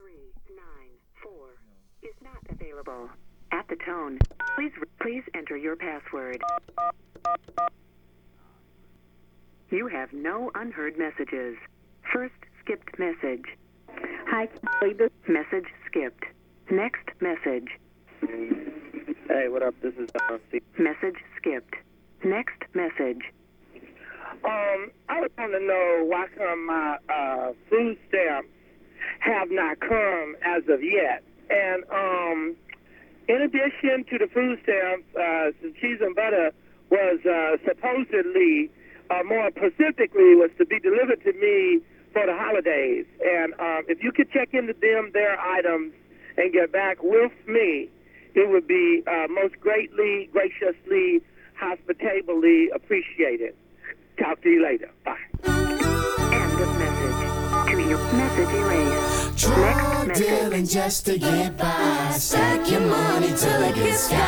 394 is not available. At the tone, please enter your password. You have no unheard messages. First skipped message. Hi, Kelly. This Message skipped. Next message. Hey, what up? This is Steve. Message skipped. Next message. I was want to know why come my food stamps have not come as of yet. And in addition to the food stamps, some cheese and butter was supposedly, more specifically, was to be delivered to me for the holidays. And if you could check into their items and get back with me, it would be most greatly, graciously, hospitably appreciated. Talk to you later. Bye. End of message. To your message erased. Drug Next dealing message. just to get by. Stack your money till it gets sky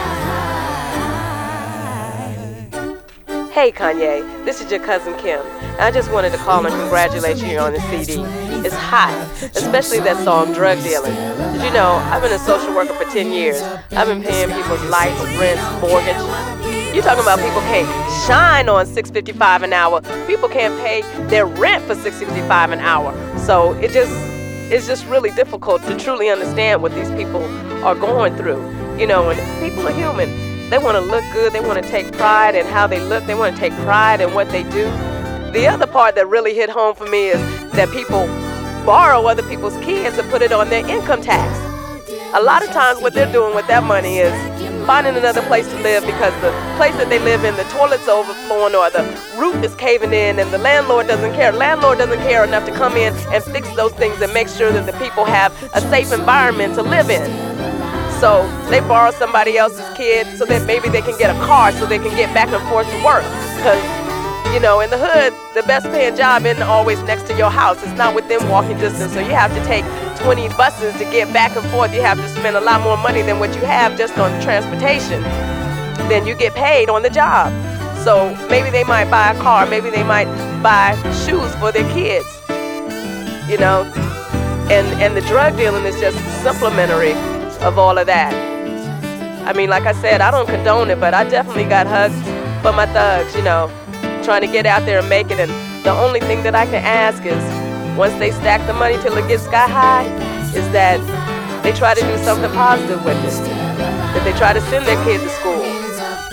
high. Hey Kanye, this is your cousin Kim. I just wanted to call and congratulate you on the CD. It's hot, especially that song Drug Dealing. Did you know, I've been a social worker for 10 years. I've been paying people's lights, rent, mortgage. You're talking about people can't shine on $6.55 an hour. People can't pay their rent for $6.55 an hour. So it's just really difficult to truly understand what these people are going through. You know, and people are human. They want to look good. They want to take pride in how they look. They want to take pride in what they do. The other part that really hit home for me is that people borrow other people's kids and put it on their income tax. A lot of times what they're doing with that money is finding another place to live because the place that they live in, the toilet's overflowing or the roof is caving in and the landlord doesn't care. Landlord doesn't care enough to come in and fix those things and make sure that the people have a safe environment to live in. So they borrow somebody else's kid so that maybe they can get a car so they can get back and forth to work. Because, you know, in the hood, the best paying job isn't always next to your house. It's not within walking distance. So you have to take 20 buses to get back and forth. You have to spend a lot more money than what you have just on transportation. Then you get paid on the job. So maybe they might buy a car. Maybe they might buy shoes for their kids. You know, and the drug dealing is just supplementary of all of that. I mean, like I said, I don't condone it, but I definitely got hugs for my thugs, you know, trying to get out there and make it. And the only thing that I can ask is, once they stack the money till it gets sky high, is that they try to do something positive with it. That they try to send their kids to school.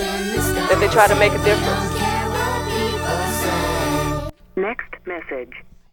That they try to make a difference. Next message.